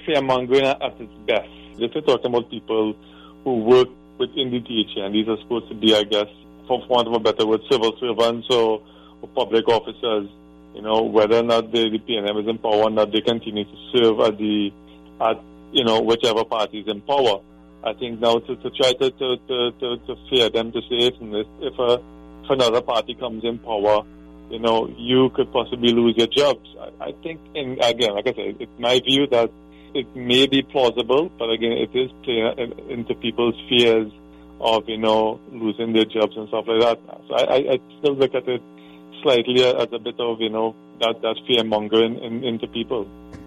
fear-mongering at its best. If you're talking about people who work within the DHA, and these are supposed to be, I guess, for want of a better word, civil servants or public officers, you know, whether or not the PNM is in power or not, they continue to serve at whichever party is in power. I think now to try to fear them, to say if another party comes in power, you know, you could possibly lose your jobs. I think, again, like I said, it's my view that it may be plausible, but again, it is playing into people's fears of, you know, losing their jobs and stuff like that. So I still look at it slightly as a bit of, you know, that fear mongering into people.